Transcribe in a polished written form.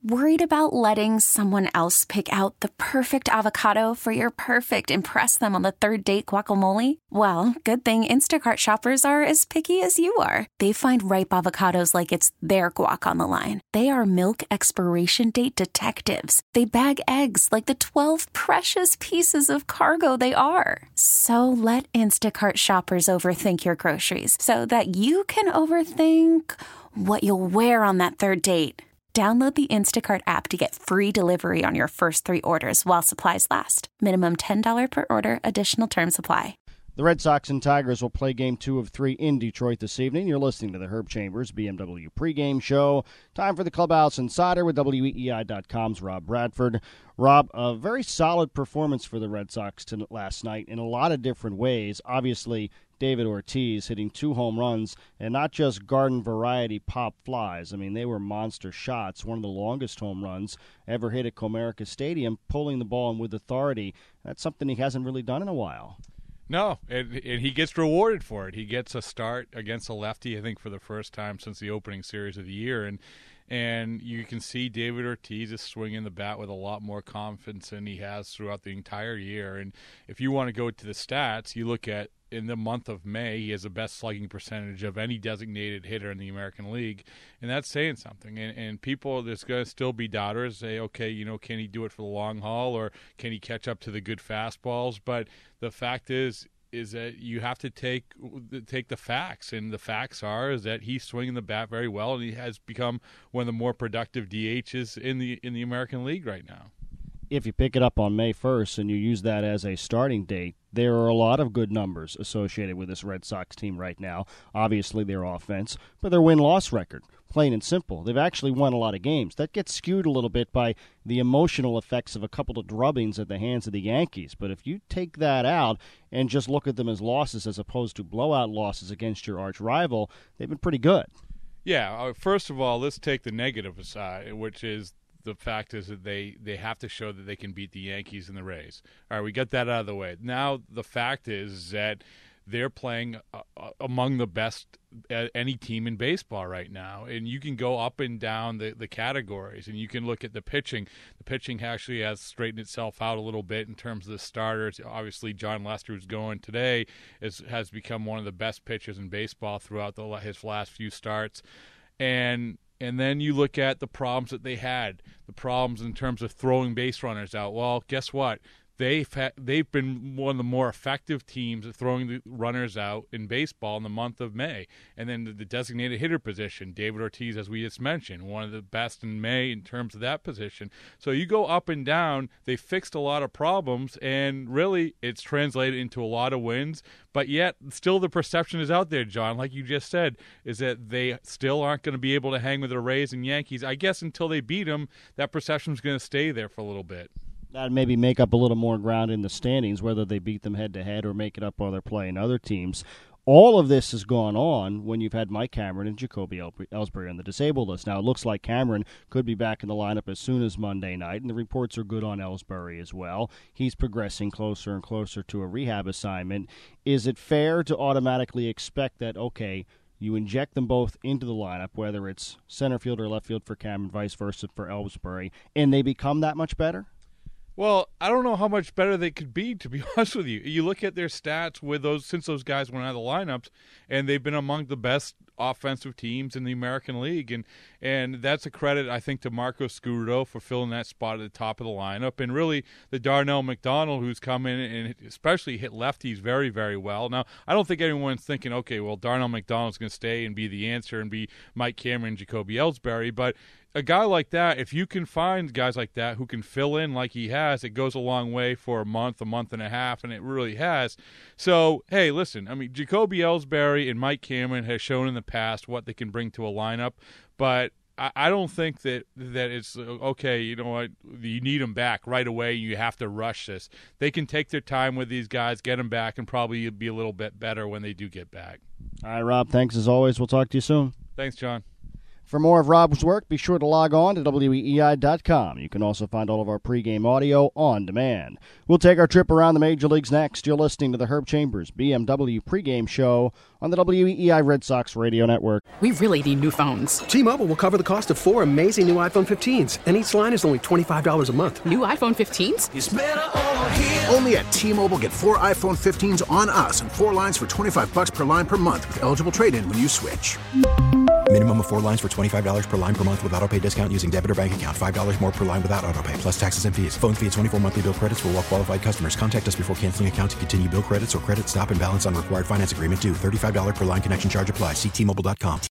Worried about letting someone else pick out the perfect avocado for your perfect impress them on the third date guacamole? Well, good thing Instacart shoppers are as picky as you are. They find ripe avocados like it's their guac on the line. They are milk expiration date detectives. They bag eggs like the 12 precious pieces of cargo they are. So let Instacart shoppers overthink your groceries so that you can overthink what you'll wear on that third date. Download the Instacart app to get free delivery on your first 3 orders while supplies last. Minimum $10 per order. Additional terms apply. The Red Sox and Tigers will play Game 2 of 3 in Detroit this evening. You're listening to the Herb Chambers BMW pregame show. Time for the Clubhouse Insider with WEEI.com's Rob Bradford. Rob, a very solid performance for the Red Sox last night in a lot of different ways. Obviously, David Ortiz hitting 2 home runs, and not just garden variety pop flies. I mean, they were monster shots, one of the longest home runs ever hit at Comerica Stadium, pulling the ball in with authority. That's something he hasn't really done in a while. No, and he gets rewarded for it. He gets a start against a lefty, I think, for the first time since the opening series of the year, and you can see David Ortiz is swinging the bat with a lot more confidence than he has throughout the entire year. And if you want to go to the stats, you look at in the month of May, he has the best slugging percentage of any designated hitter in the American League, and that's saying something. And people, there's going to still be doubters, say, okay, can he do it for the long haul, or can he catch up to the good fastballs? But the fact is that you have to take the facts, and the facts is that he's swinging the bat very well, and he has become one of the more productive DHs in the American League right now. If you pick it up on May 1st and you use that as a starting date, there are a lot of good numbers associated with this Red Sox team right now. Obviously, their offense, but their win-loss record, plain and simple. They've actually won a lot of games. That gets skewed a little bit by the emotional effects of a couple of drubbings at the hands of the Yankees. But if you take that out and just look at them as losses as opposed to blowout losses against your arch rival, they've been pretty good. Yeah, first of all, let's take the negative aside, which is the fact is that they have to show that they can beat the Yankees and the Rays. All right, we got that out of the way. Now the fact is that they're playing among the best at any team in baseball right now. And you can go up and down the categories, and you can look at the pitching. The pitching actually has straightened itself out a little bit in terms of the starters. Obviously, John Lester, who's going today, has become one of the best pitchers in baseball throughout his last few starts. And then you look at the problems that they had, the problems in terms of throwing base runners out. Well, guess what? They've been one of the more effective teams at throwing the runners out in baseball in the month of May. And then the designated hitter position, David Ortiz, as we just mentioned, one of the best in May in terms of that position. So you go up and down. They fixed a lot of problems, and really it's translated into a lot of wins. But yet still the perception is out there, John, like you just said, is that they still aren't going to be able to hang with the Rays and Yankees. I guess until they beat them, that perception is going to stay there for a little bit. That maybe make up a little more ground in the standings, whether they beat them head-to-head or make it up while they're playing other teams. All of this has gone on when you've had Mike Cameron and Jacoby Ellsbury on the disabled list. Now, it looks like Cameron could be back in the lineup as soon as Monday night, and the reports are good on Ellsbury as well. He's progressing closer and closer to a rehab assignment. Is it fair to automatically expect that, okay, you inject them both into the lineup, whether it's center field or left field for Cameron, vice versa for Ellsbury, and they become that much better? Well, I don't know how much better they could be, to be honest with you. You look at their stats since those guys went out of the lineups, and they've been among the best offensive teams in the American League. And that's a credit, I think, to Marco Scudero for filling that spot at the top of the lineup. And really, the Darnell McDonald, who's come in and especially hit lefties very, very well. Now, I don't think anyone's thinking, okay, well, Darnell McDonald's going to stay and be the answer and be Mike Cameron, Jacoby Ellsbury. But a guy like that, if you can find guys like that who can fill in like he has, it goes a long way for a month and a half, and it really has. So, hey, listen, I mean, Jacoby Ellsbury and Mike Cameron has shown in the past what they can bring to a lineup, but I don't think that it's, okay, you know what, you need them back right away, you have to rush this. They can take their time with these guys, get them back, and probably be a little bit better when they do get back. All right, Rob, thanks as always. We'll talk to you soon. Thanks, John. For more of Rob's work, be sure to log on to weei.com. You can also find all of our pregame audio on demand. We'll take our trip around the major leagues next. You're listening to the Herb Chambers BMW pregame show on the WEEI Red Sox Radio Network. We really need new phones. T-Mobile will cover the cost of 4 amazing new iPhone 15s, and each line is only $25 a month. New iPhone 15s? It's better over here. Only at T-Mobile, get 4 iPhone 15s on us and 4 lines for $25 per line per month with eligible trade-in when you switch. Minimum of 4 lines for $25 per line per month with autopay discount using debit or bank account. $5 more per line without autopay, plus taxes and fees. Phone fee at 24 monthly bill credits for well-qualified customers. Contact us before canceling account to continue bill credits or credit stop and balance on required finance agreement due. $35 per line connection charge applies. See T-Mobile.com.